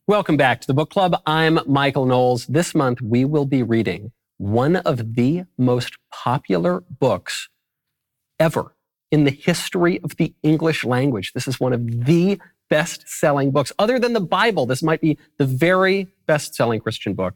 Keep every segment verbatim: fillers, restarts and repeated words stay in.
Welcome back to the Book Club. I'm Michael Knowles. This month, we will be reading one of the most popular books ever in the history of the English language. This is one of the best-selling books. Other than the Bible, this might be the very best-selling Christian book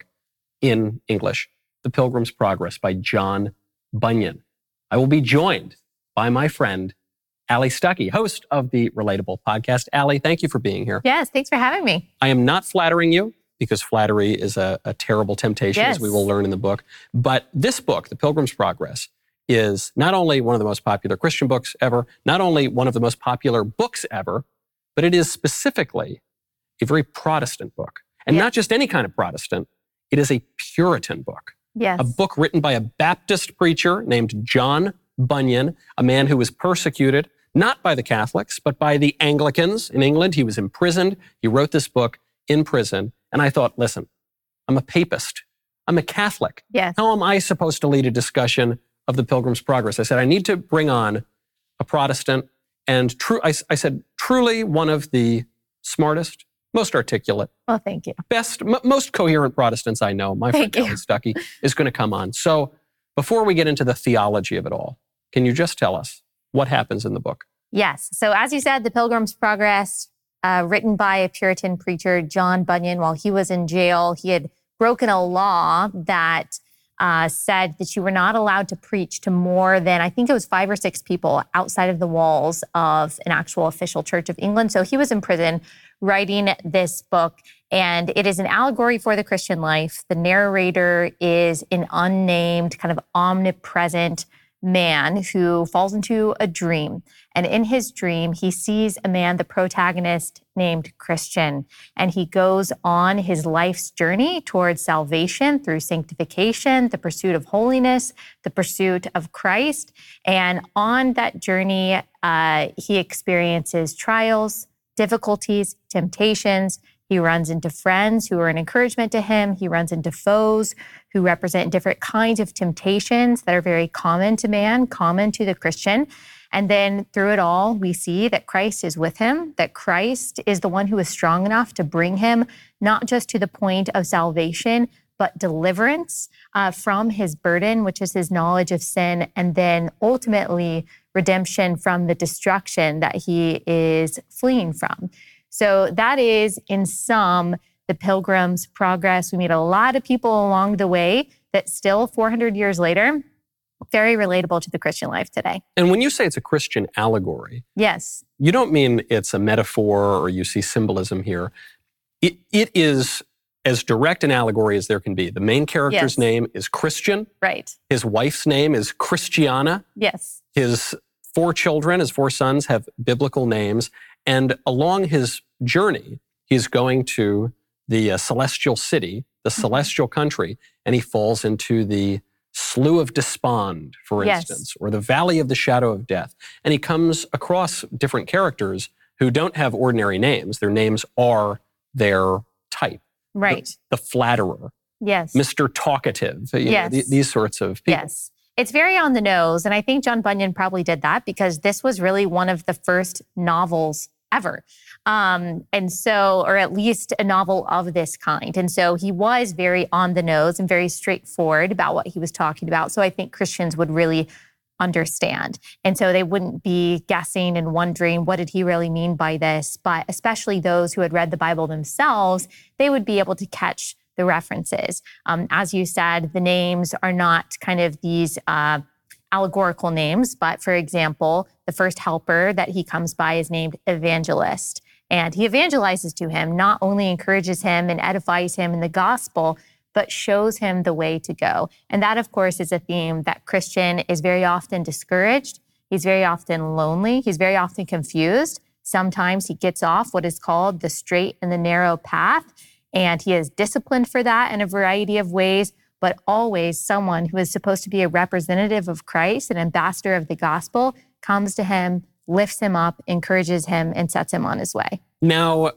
in English, The Pilgrim's Progress by John Bunyan. I will be joined by my friend, Allie Stuckey, host of the Relatable podcast. Allie, thank you for being here. Yes, thanks for having me. I am not flattering you because flattery is a, a terrible temptation, yes. as we will learn in the book. But this book, The Pilgrim's Progress, is not only one of the most popular Christian books ever, not only one of the most popular books ever, but it is specifically a very Protestant book. And yes. not just any kind of Protestant, it is a Puritan book. Yes. A book written by a Baptist preacher named John Bunyan, a man who was persecuted not by the Catholics, but by the Anglicans in England. He was imprisoned. He wrote this book in prison. And I thought, listen, I'm a papist. I'm a Catholic. Yes. How am I supposed to lead a discussion of the Pilgrim's Progress? I said, I need to bring on a Protestant. And true, I, I said, truly one of the smartest, most articulate, well, thank you. best, m- most coherent Protestants I know. My friend Allie Stuckey is going to come on. So before we get into the theology of it all, can you just tell us what happens in the book? Yes. So as you said, The Pilgrim's Progress, uh, written by a Puritan preacher, John Bunyan, while he was in jail, he had broken a law that uh, said that you were not allowed to preach to more than, I think it was five or six people outside of the walls of an actual official Church of England. So he was in prison writing this book, and it is an allegory for the Christian life. The narrator is an unnamed, kind of omnipresent man who falls into a dream. And in his dream, he sees a man, the protagonist, named Christian. And he goes on his life's journey towards salvation through sanctification, the pursuit of holiness, the pursuit of Christ. And on that journey, uh, he experiences trials, difficulties, temptations. He runs into friends who are an encouragement to him. He runs into foes who represent different kinds of temptations that are very common to man, common to the Christian. And then through it all, we see that Christ is with him, that Christ is the one who is strong enough to bring him not just to the point of salvation, but deliverance uh, from his burden, which is his knowledge of sin, and then ultimately redemption from the destruction that he is fleeing from. So that is, in sum, The Pilgrim's Progress. We meet a lot of people along the way that still, four hundred years later, very relatable to the Christian life today. And when you say it's a Christian allegory, yes, you don't mean it's a metaphor or you see symbolism here. It, it is as direct an allegory as there can be. The main character's yes. name is Christian. Right. His wife's name is Christiana. Yes. His four children, his four sons, have biblical names. And along his journey, he's going to the uh, celestial city, the mm-hmm. celestial country, and he falls into the Slough of Despond, for yes. instance, or the Valley of the Shadow of Death. And he comes across different characters who don't have ordinary names. Their names are their type. Right. The, the flatterer. Yes. Mister Talkative. You yes. know, th- these sorts of people. Yes. It's very on the nose. And I think John Bunyan probably did that because this was really one of the first novels ever. Um, and so, or at least a novel of this kind. And so he was very on the nose and very straightforward about what he was talking about. So I think Christians would really understand. And so they wouldn't be guessing and wondering, what did he really mean by this? But especially those who had read the Bible themselves, they would be able to catch the references. Um, as you said, the names are not kind of these uh, allegorical names, but for example, the first helper that he comes by is named Evangelist. And he evangelizes to him, not only encourages him and edifies him in the gospel, but shows him the way to go. And that, of course, is a theme that Christian is very often discouraged. He's very often lonely. He's very often confused. Sometimes he gets off what is called the straight and the narrow path, and he is disciplined for that in a variety of ways, but always someone who is supposed to be a representative of Christ, an ambassador of the gospel, comes to him, lifts him up, encourages him, and sets him on his way. Now,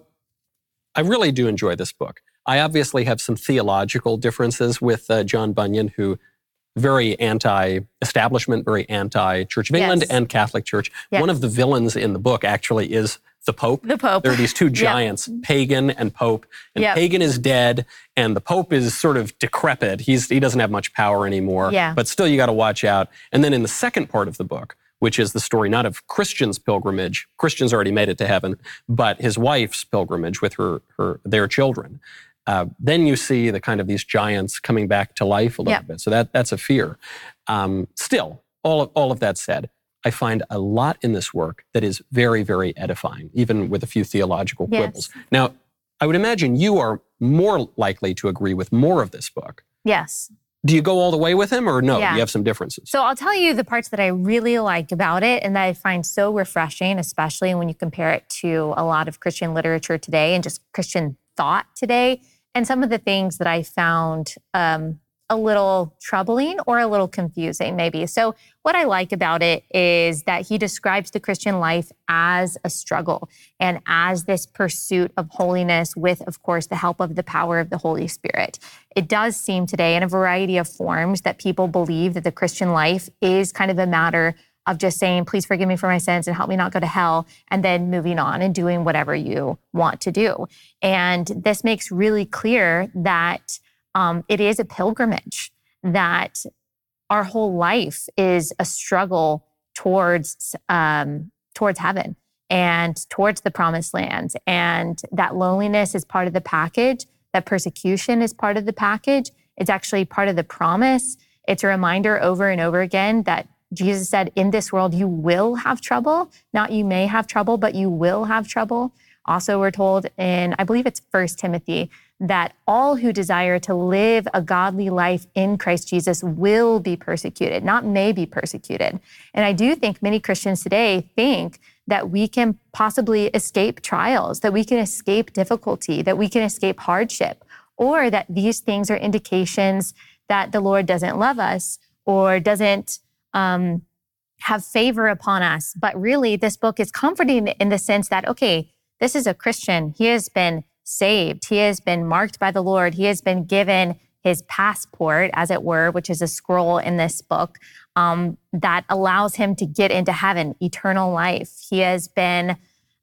I really do enjoy this book. I obviously have some theological differences with uh, John Bunyan, who very anti-establishment, very anti-Church of England yes. and Catholic Church. Yes. One of the villains in the book actually is the Pope. The Pope. There are these two giants, yep. Pagan and Pope. And yep. Pagan is dead, and the Pope is sort of decrepit. He's He doesn't have much power anymore. Yeah. But still, you got to watch out. And then in the second part of the book, which is the story not of Christian's pilgrimage. Christian's already made it to heaven, but his wife's pilgrimage with her, her their children. Uh, then you see the kind of these giants coming back to life a little yep. bit. So that that's a fear. Um, still, all of, all of that said, I find a lot in this work that is very, very edifying, even with a few theological quibbles. Yes. Now, I would imagine you are more likely to agree with more of this book. Yes. Do you go all the way with him or no? Yeah. Do you have some differences? So I'll tell you the parts that I really like about it and that I find so refreshing, especially when you compare it to a lot of Christian literature today and just Christian thought today. And some of the things that I found um, a little troubling or a little confusing maybe. So what I like about it is that he describes the Christian life as a struggle and as this pursuit of holiness with, of course, the help of the power of the Holy Spirit. It does seem today in a variety of forms that people believe that the Christian life is kind of a matter of just saying, please forgive me for my sins and help me not go to hell, and then moving on and doing whatever you want to do. And this makes really clear that Um, it is a pilgrimage, that our whole life is a struggle towards um, towards heaven and towards the promised land. And that loneliness is part of the package. That persecution is part of the package. It's actually part of the promise. It's a reminder over and over again that Jesus said, in this world, you will have trouble. Not you may have trouble, but you will have trouble. Also, we're told in, I believe it's First Timothy, that all who desire to live a godly life in Christ Jesus will be persecuted, not may be persecuted. And I do think many Christians today think that we can possibly escape trials, that we can escape difficulty, that we can escape hardship, or that these things are indications that the Lord doesn't love us or doesn't um, have favor upon us. But really, this book is comforting in the sense that, okay, this is a Christian. He has been saved. He has been marked by the Lord. He has been given his passport, as it were, which is a scroll in this book um, that allows him to get into heaven, eternal life. He has been,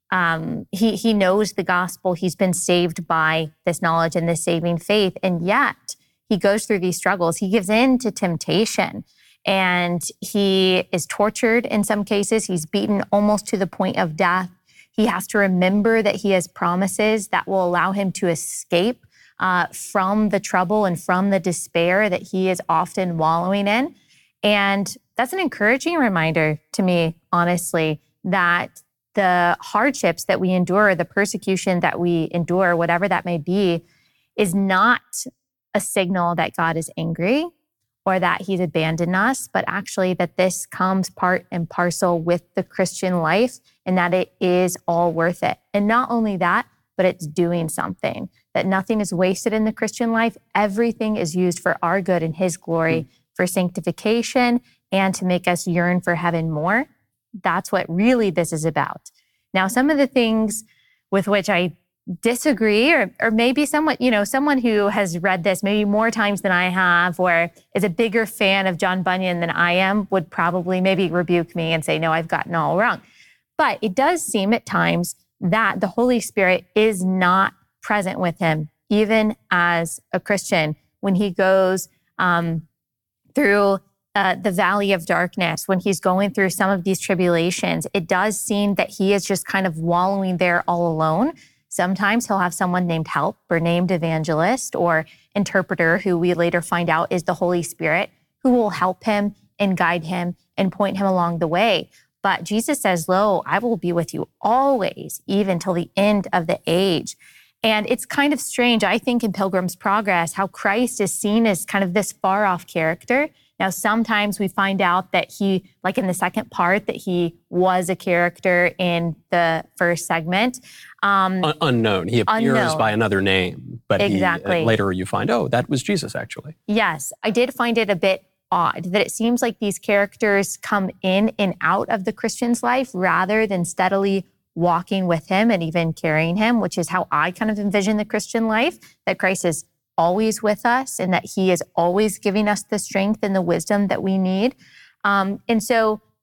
um, he, he knows the gospel. He's been saved by this knowledge and this saving faith. And yet he goes through these struggles. He gives in to temptation and he is tortured in some cases. He's beaten almost to the point of death. He has to remember that he has promises that will allow him to escape uh, from the trouble and from the despair that he is often wallowing in. And that's an encouraging reminder to me, honestly, that the hardships that we endure, the persecution that we endure, whatever that may be, is not a signal that God is angry or that he's abandoned us, but actually that this comes part and parcel with the Christian life and that it is all worth it. And not only that, but it's doing something, that nothing is wasted in the Christian life. Everything is used for our good and his glory, mm-hmm. for sanctification and to make us yearn for heaven more. That's what really this is about. Now, some of the things with which I disagree, or or maybe someone, you know, someone who has read this maybe more times than I have, or is a bigger fan of John Bunyan than I am, would probably maybe rebuke me and say, no, I've gotten all wrong. But it does seem at times that the Holy Spirit is not present with him, even as a Christian, when he goes um, through uh, the valley of darkness, when he's going through some of these tribulations. It does seem that he is just kind of wallowing there all alone. Sometimes he'll have someone named help or named evangelist or interpreter, who we later find out is the Holy Spirit, who will help him and guide him and point him along the way. But Jesus says, lo, I will be with you always, even till the end of the age. And it's kind of strange, I think, in Pilgrim's Progress, how Christ is seen as kind of this far off character. Now, sometimes we find out that he, like in the second part, that he was a character in the first segment. Um, Un- unknown. He appears unknown. by another name, but exactly. he, uh, later you find, oh, that was Jesus, actually. Yes, I did find it a bit odd that it seems like these characters come in and out of the Christian's life rather than steadily walking with him and even carrying him, which is how I kind of envision the Christian life, that Christ is always with us and that he is always giving us the strength and the wisdom that we need. Um, and so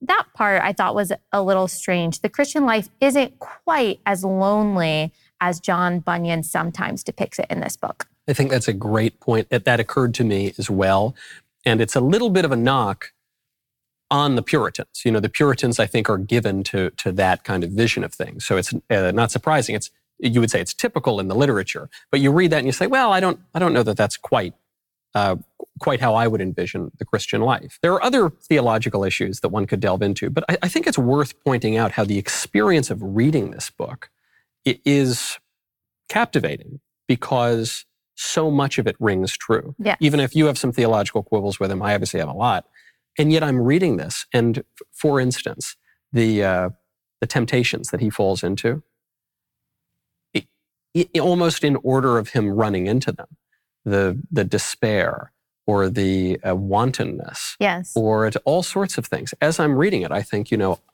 that part I thought was a little strange. The Christian life isn't quite as lonely as John Bunyan sometimes depicts it in this book. I think that's a great point. That, that occurred to me as well. And it's a little bit of a knock on the Puritans. You know, the Puritans, I think, are given to, to that kind of vision of things. So it's uh, not surprising. It's, you would say it's typical in the literature. But you read that and you say, well, I don't, I don't know that that's quite Uh, quite how I would envision the Christian life. There are other theological issues that one could delve into, but I, I think it's worth pointing out how the experience of reading this book it is captivating because so much of it rings true. Yes. Even if you have some theological quibbles with him, I obviously have a lot, and yet I'm reading this. And f- for instance, the uh, the temptations that he falls into, it, it, almost in order of him running into them. the the despair or the uh, wantonness Yes. or to all sorts of things. As I'm reading it, I think, you know,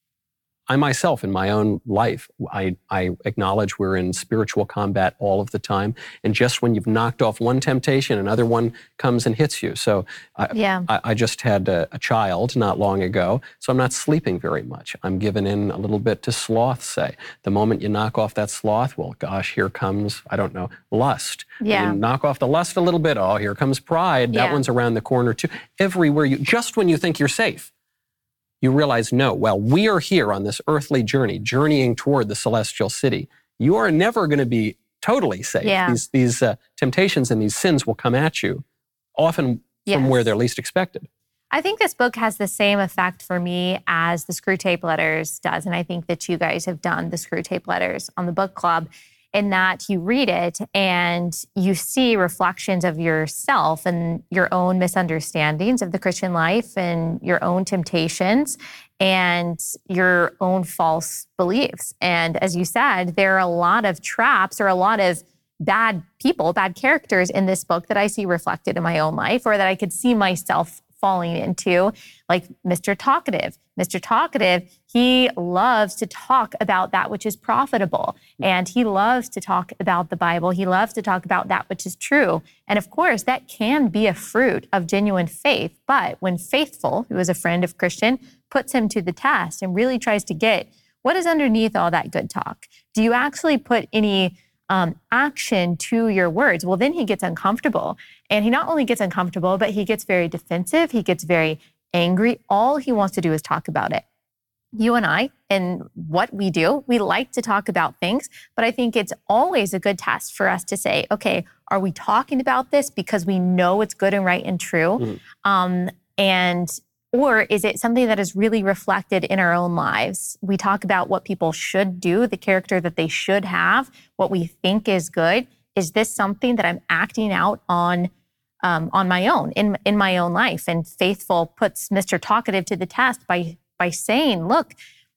I myself in my own life, I, I acknowledge we're in spiritual combat all of the time. And just when you've knocked off one temptation, another one comes and hits you. So I, Yeah. I, I just had a, a child not long ago, so I'm not sleeping very much. I'm giving in a little bit to sloth, say. The moment you knock off that sloth, well, gosh, here comes, I don't know, lust. Yeah. You knock off the lust a little bit, oh, here comes pride. That Yeah. one's around the corner too. Everywhere you, just when you think you're safe, you realize, no, well, we are here on this earthly journey, journeying toward the celestial city. You are never going to be totally safe. Yeah. These, these uh, temptations and these sins will come at you, often from Yes. where they're least expected. I think this book has the same effect for me as the Screwtape Letters does. And I think that you guys have done the Screwtape Letters on the book club, in that you read it and you see reflections of yourself and your own misunderstandings of the Christian life and your own temptations and your own false beliefs. And as you said, there are a lot of traps or a lot of bad people, bad characters in this book that I see reflected in my own life or that I could see myself falling into, like Mister Talkative. Mister Talkative, he loves to talk about that which is profitable, and he loves to talk about the Bible. He loves to talk about that which is true. And of course, that can be a fruit of genuine faith. But when Faithful, who is a friend of Christian, puts him to the test and really tries to get what is underneath all that good talk, do you actually put any Um, action to your words? Well, then he gets uncomfortable. And he not only gets uncomfortable, but he gets very defensive. He gets very angry. All he wants to do is talk about it. You and I, and what we do, we like to talk about things, but I think it's always a good test for us to say, okay, are we talking about this because we know it's good and right and true? Mhm. Um, and Or is it something that is really reflected in our own lives? We talk about what people should do, the character that they should have, what we think is good. Is this something that I'm acting out on um, on my own, in, in my own life? And Faithful puts Mister Talkative to the test by, by saying, look,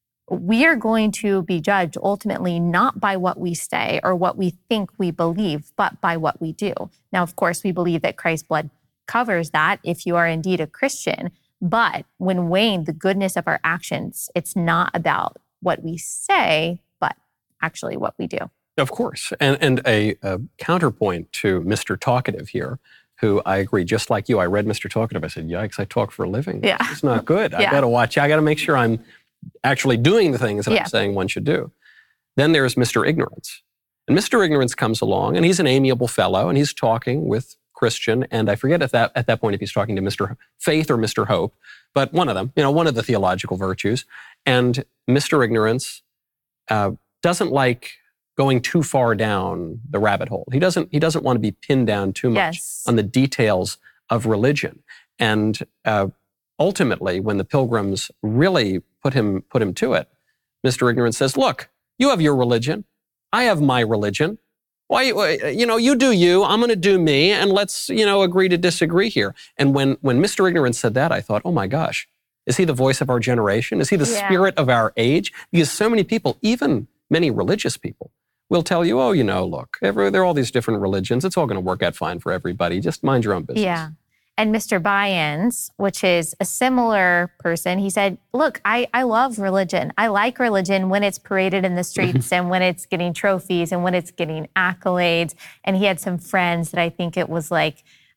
we are going to be judged ultimately not by what we say or what we think we believe, but by what we do. Now, of course, we believe that Christ's blood covers that if you are indeed a Christian. But when weighing the goodness of our actions, it's not about what we say, but actually what we do. Of course. And, and a, a counterpoint to Mister Talkative here, who I agree, just like you, I read Mister Talkative. I said, yikes, I talk for a living. Yeah. It's not good. I Yeah. got to watch. I got to make sure I'm actually doing the things that Yeah. I'm saying one should do. Then there's Mister Ignorance. And Mister Ignorance comes along, and he's an amiable fellow, and he's talking with Christian, and I forget at that at that point if he's talking to Mister Faith or Mister Hope, but one of them, you know, one of the theological virtues. And Mister Ignorance uh, doesn't like going too far down the rabbit hole. He doesn't. He doesn't want to be pinned down too much Yes. on the details of religion. And uh, ultimately, when the Pilgrims really put him put him to it, Mister Ignorance says, "Look, you have your religion. I have my religion. Why, you know, you do you, I'm going to do me, and let's, you know, agree to disagree here." And when, when Mister Ignorance said that, I thought, oh my gosh, is he the voice of our generation? Is he the Yeah. spirit of our age? Because so many people, even many religious people, will tell you, oh, you know, look, every, there are all these different religions. It's all going to work out fine for everybody. Just mind your own business. Yeah. And Mister Byans, which is a similar person, he said, look, I, I love religion. I like religion when it's paraded in the streets and when it's getting trophies and when it's getting accolades. And he had some friends that I think it was like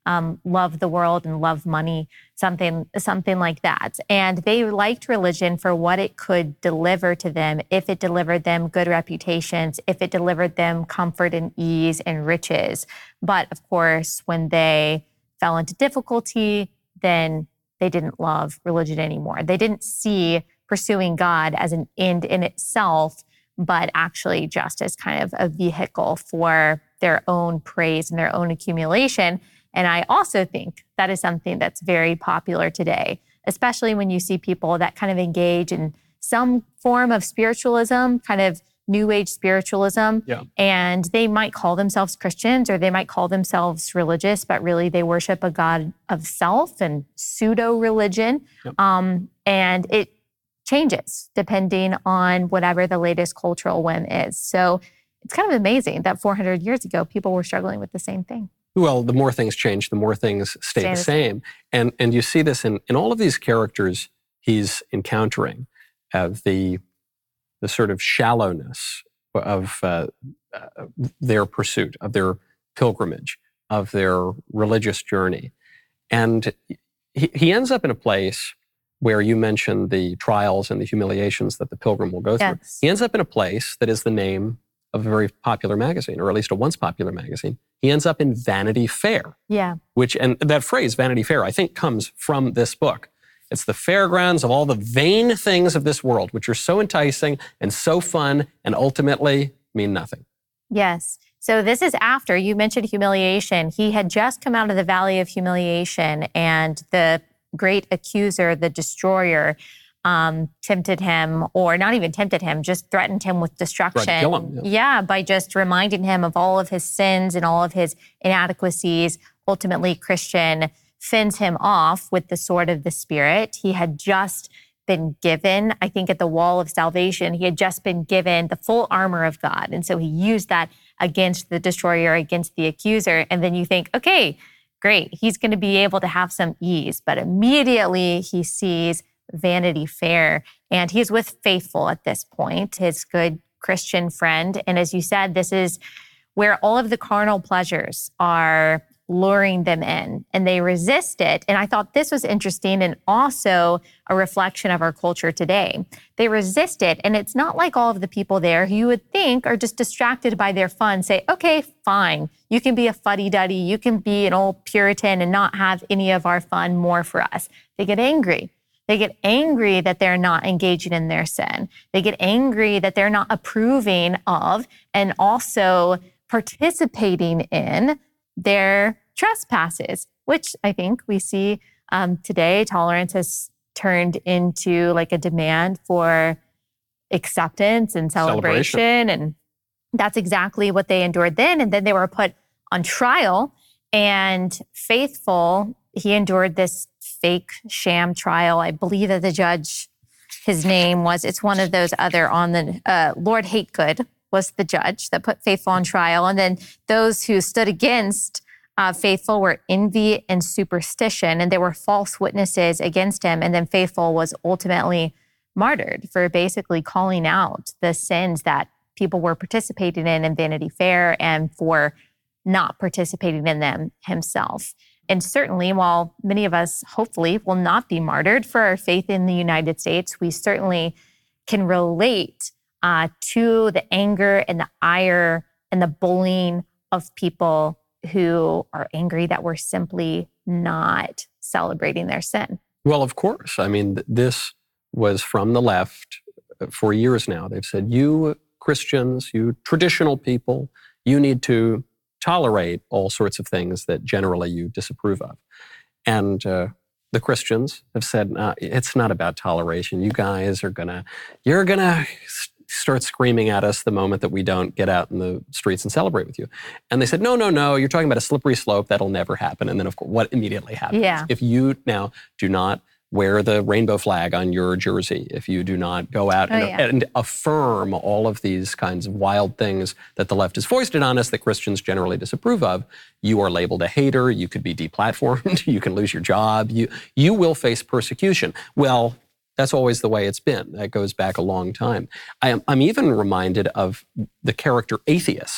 um, love the world and love money, something, something like that. And they liked religion for what it could deliver to them, if it delivered them good reputations, if it delivered them comfort and ease and riches. But of course, when they fell into difficulty, then they didn't love religion anymore. They didn't see pursuing God as an end in itself, but actually just as kind of a vehicle for their own praise and their own accumulation. And I also think that is something that's very popular today, especially when you see people that kind of engage in some form of spiritualism, kind of New Age spiritualism, yeah. and they might call themselves Christians or they might call themselves religious, but really they worship a God of self and pseudo-religion. Yep. Um, and it changes depending on whatever the latest cultural whim is. So it's kind of amazing that four hundred years ago, people were struggling with the same thing. Well, the more things change, the more things stay, stay the same. same. And and you see this in, in all of these characters he's encountering, uh, the the sort of shallowness of uh, uh, their pursuit, of their pilgrimage, of their religious journey. And he, he ends up in a place where you mentioned the trials and the humiliations that the pilgrim will go through. Yes. He ends up in a place that is the name of a very popular magazine, or at least a once popular magazine. He ends up in Vanity Fair. Yeah. Which, and that phrase, Vanity Fair, I think comes from this book. It's the fairgrounds of all the vain things of this world, which are so enticing and so fun and ultimately mean nothing. Yes. So this is after, you mentioned humiliation. He had just come out of the Valley of Humiliation, and the great accuser, the destroyer, um, tempted him, or not even tempted him, just threatened him with destruction. Tried to kill him, yeah. yeah, by just reminding him of all of his sins and all of his inadequacies. Ultimately, Christian fends him off with the sword of the Spirit. He had just been given, I think at the wall of salvation, he had just been given the full armor of God. And so he used that against the destroyer, against the accuser. And then you think, okay, great, he's going to be able to have some ease. But immediately he sees Vanity Fair, and he's with Faithful at this point, his good Christian friend. And as you said, this is where all of the carnal pleasures are luring them in, and they resist it. And I thought this was interesting and also a reflection of our culture today. They resist it, and it's not like all of the people there who you would think are just distracted by their fun say, okay, fine, you can be a fuddy-duddy, you can be an old Puritan and not have any of our fun more for us. They get angry. They get angry that they're not engaging in their sin. They get angry that they're not approving of and also participating in their trespasses, which I think we see um, today. Tolerance has turned into like a demand for acceptance and celebration. celebration. And that's exactly what they endured then. And then they were put on trial, and Faithful, he endured this fake sham trial. I believe that the judge, his name was, it's one of those other on the, uh, Lord Hategood was the judge that put Faithful on trial. And then those who stood against uh, Faithful were envy and superstition, and there were false witnesses against him. And then Faithful was ultimately martyred for basically calling out the sins that people were participating in in Vanity Fair and for not participating in them himself. And certainly, while many of us hopefully will not be martyred for our faith in the United States, we certainly can relate uh, to the anger and the ire and the bullying of people who are angry that we're simply not celebrating their sin. Well, of course. I mean, this was from the left for years now. They've said, you Christians, you traditional people, you need to tolerate all sorts of things that generally you disapprove of. And uh, the Christians have said, uh, it's not about toleration. You guys are gonna, you're gonna start screaming at us the moment that we don't get out in the streets and celebrate with you. And they said, no, no, no, you're talking about a slippery slope. That'll never happen. And then, of course, what immediately happens? Yeah. If you now do not wear the rainbow flag on your jersey, if you do not go out oh, and, yeah. and affirm all of these kinds of wild things that the left has foisted on us that Christians generally disapprove of, you are labeled a hater, you could be deplatformed, you can lose your job, you, you will face persecution. Well, that's always the way it's been. That goes back a long time. I am, I'm even reminded of the character atheist,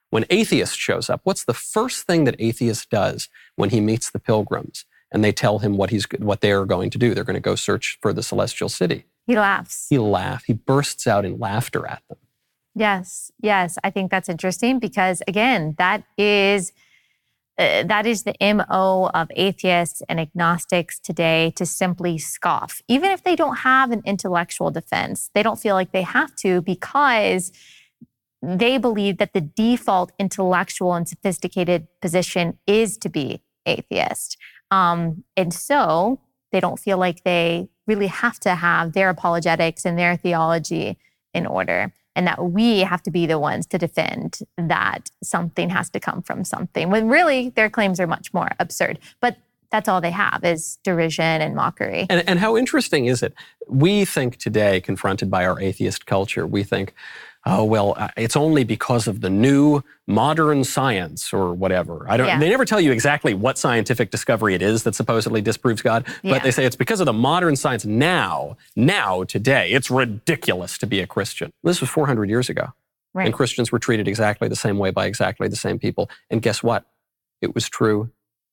When atheist shows up, what's the first thing that atheist does when he meets the pilgrims and they tell him what he's what they are going to do? They're going to go search for the celestial city. He laughs. He laughs. He bursts out in laughter at them. Yes, yes. I think that's interesting because, again, that is uh, that is the M O of atheists and agnostics today, to simply scoff. Even if they don't have an intellectual defense, they don't feel like they have to, because they believe that the default intellectual and sophisticated position is to be atheist. Um, and so they don't feel like they really have to have their apologetics and their theology in order, and that we have to be the ones to defend that something has to come from something, when really their claims are much more absurd. But that's all they have is derision and mockery. And, and how interesting is it? We think today, confronted by our atheist culture, we think, oh, well, uh, it's only because of the new modern science or whatever. I don't. Yeah. They never tell you exactly what scientific discovery it is that supposedly disproves God, but Yeah. they say it's because of the modern science now, now, today. It's ridiculous to be a Christian. This was four hundred years ago. Right. And Christians were treated exactly the same way by exactly the same people. And guess what? It was true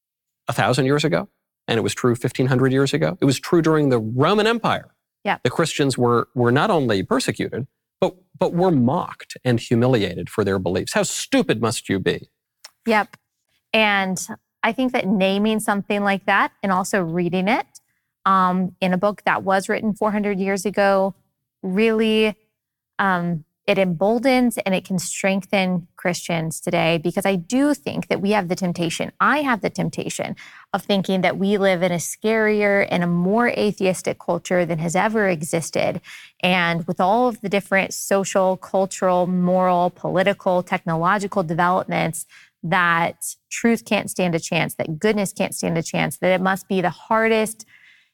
a thousand years ago, and it was true fifteen hundred years ago. It was true during the Roman Empire. Yeah. The Christians were, were not only persecuted, but, but were mocked and humiliated for their beliefs. How stupid must you be? Yep. And I think that naming something like that and also reading it um, in a book that was written four hundred years ago, really, um, it emboldens and it can strengthen Christians today, because I do think that we have the temptation, I have the temptation of thinking that we live in a scarier and a more atheistic culture than has ever existed. And with all of the different social, cultural, moral, political, technological developments, that truth can't stand a chance, that goodness can't stand a chance, that it must be the hardest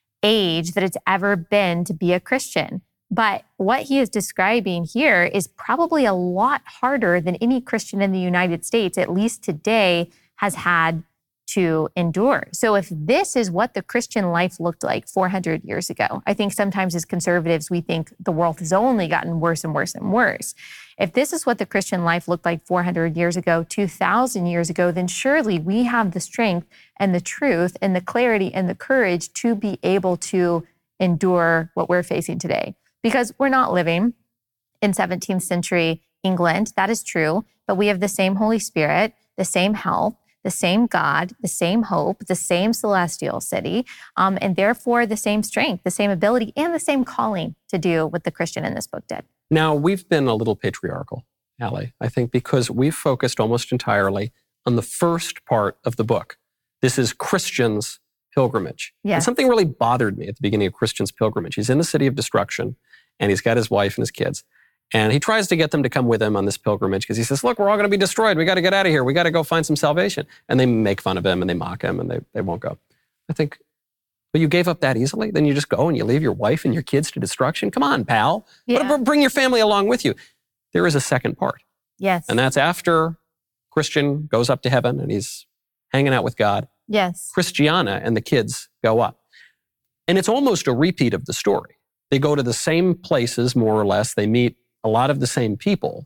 age that it's ever been to be a Christian. But what he is describing here is probably a lot harder than any Christian in the United States, at least today, has had to endure. So if this is what the Christian life looked like four hundred years ago, I think sometimes as conservatives, we think the world has only gotten worse and worse and worse. If this is what the Christian life looked like four hundred years ago, two thousand years ago, then surely we have the strength and the truth and the clarity and the courage to be able to endure what we're facing today. Because we're not living in seventeenth century England, that is true, but we have the same Holy Spirit, the same help, the same God, the same hope, the same celestial city, um, and therefore the same strength, the same ability, and the same calling to do what the Christian in this book did. Now, we've been a little patriarchal, Allie, I think, because we've focused almost entirely on the first part of the book. This is Christian's pilgrimage. Yes. And something really bothered me at the beginning of Christian's pilgrimage. He's in the city of destruction, and he's got his wife and his kids. And he tries to get them to come with him on this pilgrimage because he says, look, we're all going to be destroyed. We got to get out of here. We got to go find some salvation. And they make fun of him and they mock him and they, they won't go. I think, but you gave up that easily? Then you just go and you leave your wife and your kids to destruction? Come on, pal. Yeah. But bring your family along with you. There is a second part. Yes. And that's after Christian goes up to heaven and he's hanging out with God. Yes. Christiana and the kids go up. And it's almost a repeat of the story. They go to the same places, more or less. They meet a lot of the same people.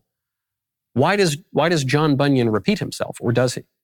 Why does, why does John Bunyan repeat himself, or does he?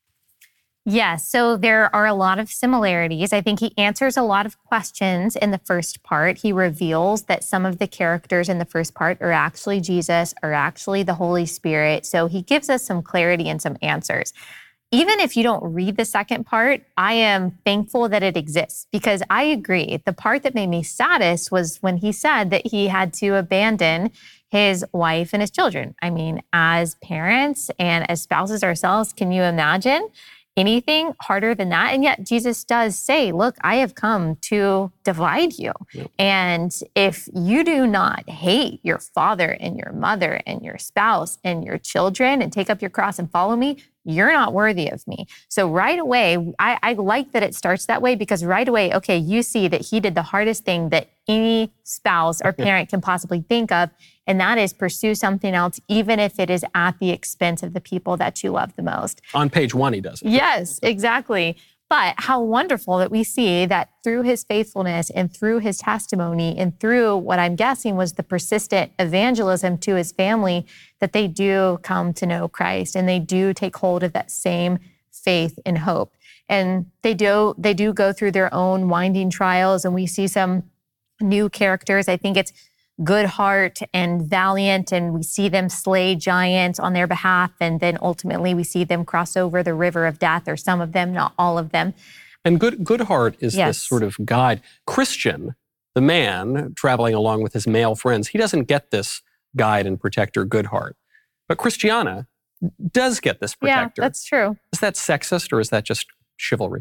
Yes, so there are a lot of similarities. I think he answers a lot of questions in the first part. He reveals that some of the characters in the first part are actually Jesus, are actually the Holy Spirit. So he gives us some clarity and some answers. Even if you don't read the second part, I am thankful that it exists, because I agree. The part that made me saddest was when he said that he had to abandon his wife and his children. I mean, as parents and as spouses ourselves, can you imagine anything harder than that? And yet Jesus does say, look, I have come to divide you. Yep. And if you do not hate your father and your mother and your spouse and your children and take up your cross and follow me, you're not worthy of me. So right away, I, I like that it starts that way, because right away, okay, you see that he did the hardest thing that any spouse or parent can possibly think of, and that is pursue something else, even if it is at the expense of the people that you love the most. On page one, he does it. Yes, exactly. But how wonderful that we see that through his faithfulness and through his testimony and through what I'm guessing was the persistent evangelism to his family, that they do come to know Christ and they do take hold of that same faith and hope. And they do, they do go through their own winding trials, and we see some new characters. I think it's Goodhart and Valiant, and we see them slay giants on their behalf. And then ultimately we see them cross over the river of death, or some of them, not all of them. And Good, Goodhart is Yes. this sort of guide. Christian, the man traveling along with his male friends, he doesn't get this guide and protector, Goodhart. But Christiana does get this protector. Yeah, that's true. Is that sexist, or is that just chivalry?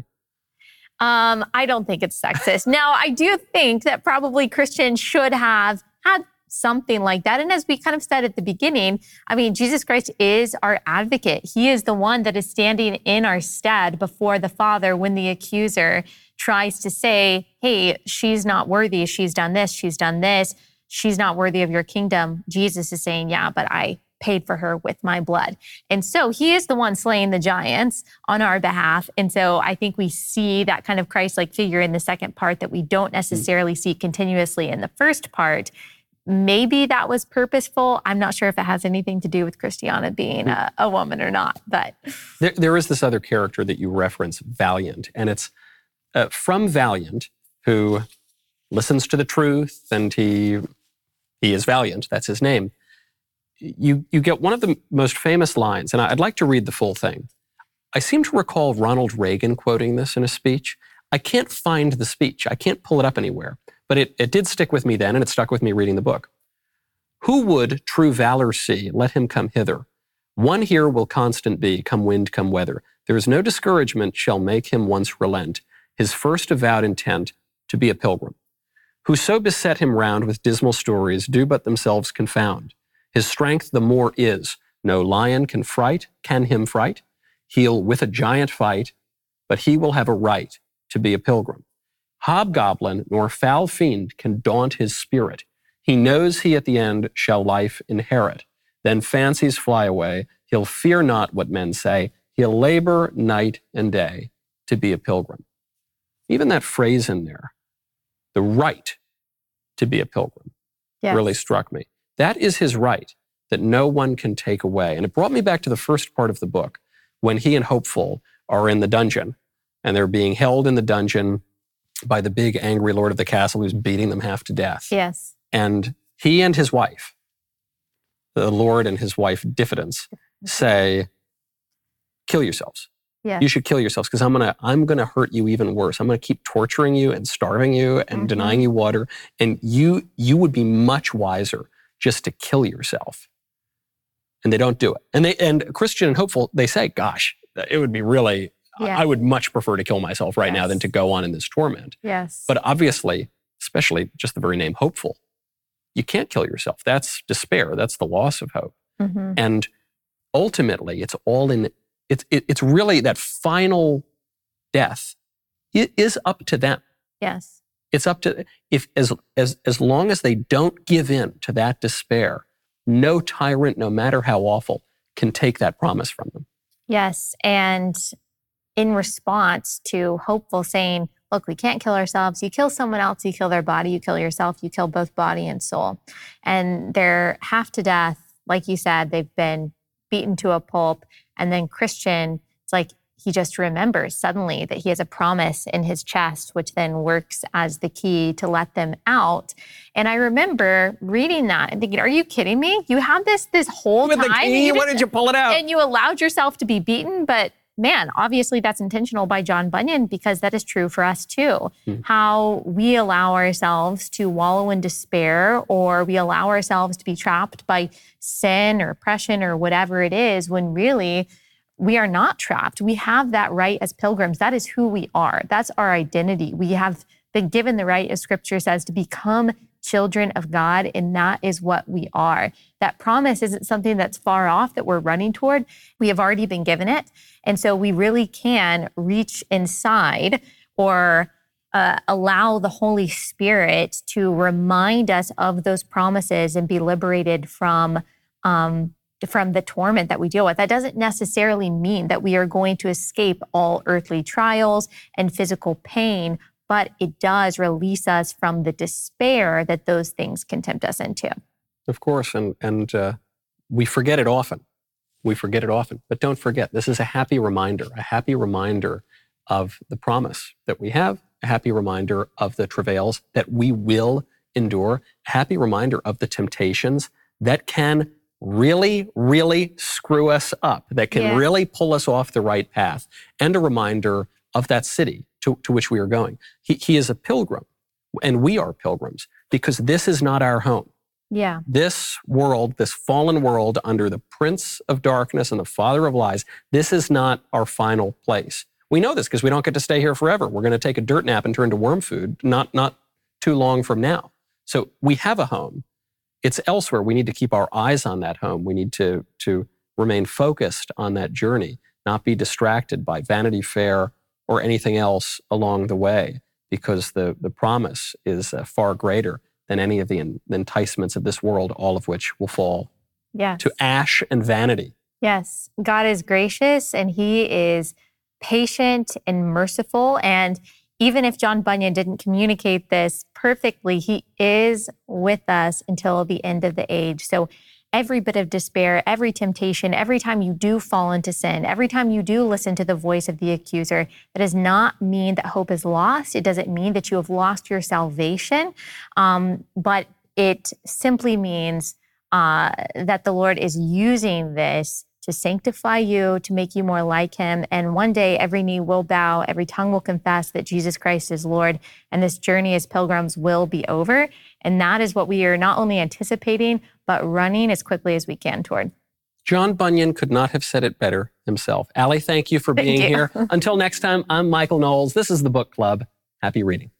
Um, I don't think it's sexist. Now, I do think that probably Christian should have had something like that. And as we kind of said at the beginning, I mean, Jesus Christ is our advocate. He is the one that is standing in our stead before the Father when the accuser tries to say, hey, she's not worthy. She's done this. She's done this. She's not worthy of your kingdom. Jesus is saying, yeah, but I paid for her with my blood. And so he is the one slaying the giants on our behalf. And so I think we see that kind of Christ-like figure in the second part that we don't necessarily see continuously in the first part. Maybe that was purposeful. I'm not sure if it has anything to do with Christiana being a, a woman or not, but. There, there is this other character that you reference, Valiant, and it's uh, from Valiant, who listens to the truth, and he he is Valiant, that's his name. You, you get one of the most famous lines, and I'd like to read the full thing. I seem to recall Ronald Reagan quoting this in a speech. I can't find the speech. I can't pull it up anywhere. But it, it did stick with me then, and it stuck with me reading the book. Who would true valor see? Let him come hither. One here will constant be, come wind, come weather. There is no discouragement shall make him once relent, his first avowed intent to be a pilgrim. Who so beset him round with dismal stories do but themselves confound. His strength the more is, no lion can fright, can him fright. He'll with a giant fight, but he will have a right to be a pilgrim. Hobgoblin nor foul fiend can daunt his spirit. He knows he at the end shall life inherit. Then fancies fly away. He'll fear not what men say. He'll labor night and day to be a pilgrim. Even that phrase in there, the right to be a pilgrim, Yes. really struck me. That is his right that no one can take away. And it brought me back to the first part of the book when he and Hopeful are in the dungeon, and they're being held in the dungeon by the big angry lord of the castle who's beating them half to death. Yes. And he and his wife, the lord and his wife, Diffidence, say, kill yourselves. Yes. You should kill yourselves, because I'm gonna I'm gonna hurt you even worse. I'm gonna keep torturing you and starving you and Mhm. denying you water. And you you would be much wiser just to kill yourself. And they don't do it. And they and Christian and Hopeful, they say, gosh, it would be really, Yeah. I would much prefer to kill myself right now Yes. than to go on in this torment. Yes. But obviously, especially just the very name Hopeful, you can't kill yourself. That's despair. That's the loss of hope. Mhm. And ultimately, it's all in, it's, it, it's really that final death. It is up to them. Yes. It's up to, if as, as, as long as they don't give in to that despair, no tyrant, no matter how awful, can take that promise from them. Yes. And in response to Hopeful saying, look, we can't kill ourselves. You kill someone else, you kill their body, you kill yourself, you kill both body and soul. And they're half to death. Like you said, they've been beaten to a pulp. And then Christian, it's like he just remembers suddenly that he has a promise in his chest, which then works as the key to let them out. And I remember reading that and thinking, are you kidding me? You had this this whole With time. the and key, you why didn't- did you pull it out? And you allowed yourself to be beaten, but man, obviously that's intentional by John Bunyan, because that is true for us too. Hmm. How we allow ourselves to wallow in despair, or we allow ourselves to be trapped by sin or oppression or whatever it is, when really we are not trapped. We have that right as pilgrims. That is who we are. That's our identity. We have been given the right, as Scripture says, to become children of God, and that is what we are. That promise isn't something that's far off that we're running toward. We have already been given it. And so we really can reach inside, or uh, allow the Holy Spirit to remind us of those promises and be liberated from um, from the torment that we deal with. That doesn't necessarily mean that we are going to escape all earthly trials and physical pain, but it does release us from the despair that those things can tempt us into. Of course, and, and uh, we forget it often. We forget it often, but don't forget, this is a happy reminder, a happy reminder of the promise that we have, a happy reminder of the travails that we will endure, a happy reminder of the temptations that can really, really screw us up, that can Yeah. really pull us off the right path, and a reminder of that city to, to which we are going. He, he is a pilgrim, and we are pilgrims, because this is not our home. Yeah. This world, this fallen world under the prince of darkness and the father of lies, this is not our final place. We know this because we don't get to stay here forever. We're going to take a dirt nap and turn to worm food not, not too long from now. So we have a home. It's elsewhere. We need to keep our eyes on that home. We need to, to remain focused on that journey, not be distracted by Vanity Fair or anything else along the way, because the, the promise is uh, far greater than any of the, en- the enticements of this world, all of which will fall Yes. to ash and vanity. Yes. God is gracious and he is patient and merciful. And even if John Bunyan didn't communicate this perfectly, he is with us until the end of the age. So every bit of despair, every temptation, every time you do fall into sin, every time you do listen to the voice of the accuser, that does not mean that hope is lost. It doesn't mean that you have lost your salvation, um, but it simply means uh, that the Lord is using this to sanctify you, to make you more like him. And one day every knee will bow, every tongue will confess that Jesus Christ is Lord, and this journey as pilgrims will be over. And that is what we are not only anticipating, but running as quickly as we can toward. John Bunyan could not have said it better himself. Allie, thank you for being Thank you. here. Until next time, I'm Michael Knowles. This is the Book Club. Happy reading.